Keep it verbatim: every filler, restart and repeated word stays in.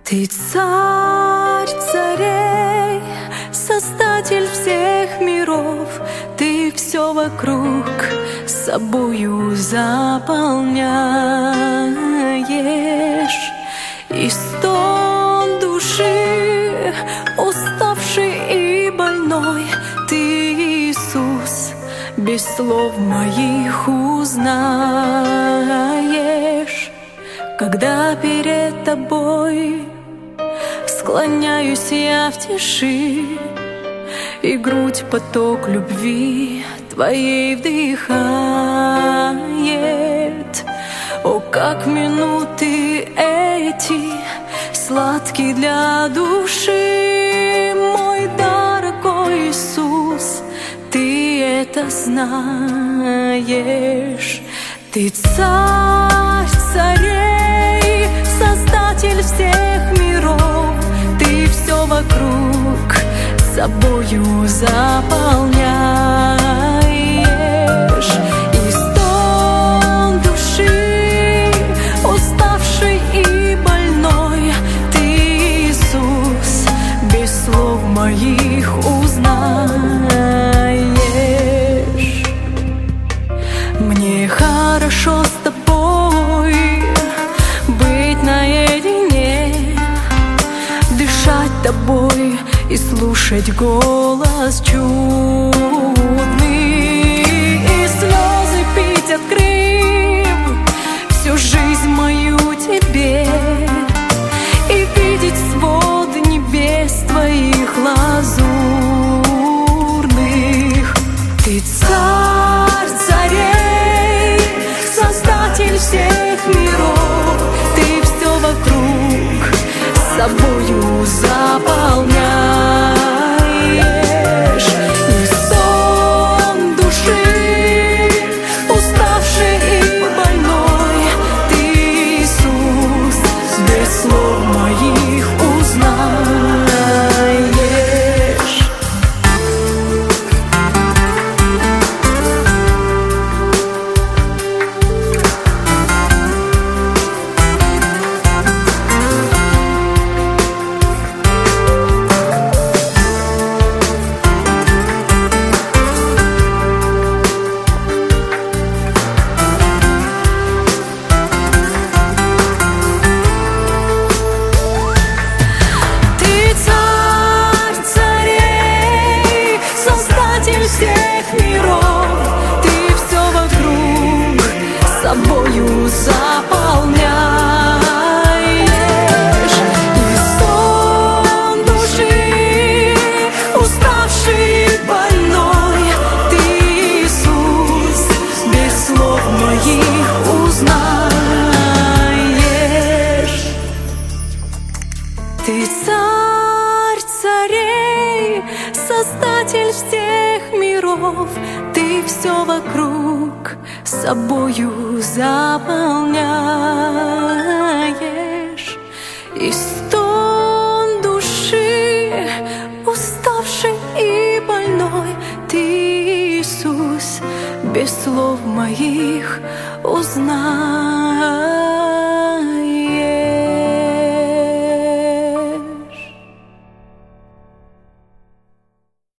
Ты царь царей, создатель всех миров, ты все вокруг собою заполняешь. И стон души, уставший и больной, ты, Иисус, без слов моих узнаешь. Когда перед тобой склоняюсь я в тиши, и грудь поток любви твоей вдыхает. О, как минуты эти сладкие для души, мой дорогой Иисус, ты это знаешь. Ты царь царей, создатель всех миров, ты все вокруг собою заполняешь. И стон души, уставший и больной, ты, Иисус, без слов моих узнаешь. Мне хорошо с тобой быть наедине, дышать тобой и слушать голос чудный, и слезы пить, открыв всю жизнь мою тебе, и видеть свод небес твоих лазурных. Ты царь царей, создатель всех миров, ты все вокруг собою заполняешь. И сон души, уставший и больной, ты, Иисус, без слов моих узнаешь. Всех миров, ты все вокруг собою заполняешь. И сон души, уставший и больной, ты, Иисус, без слов моих узнаешь. Ты царь царей, создатель всех миров, ты все вокруг собою заполняешь. И стон души, уставший и больной, ты, Иисус, без слов моих узнаешь.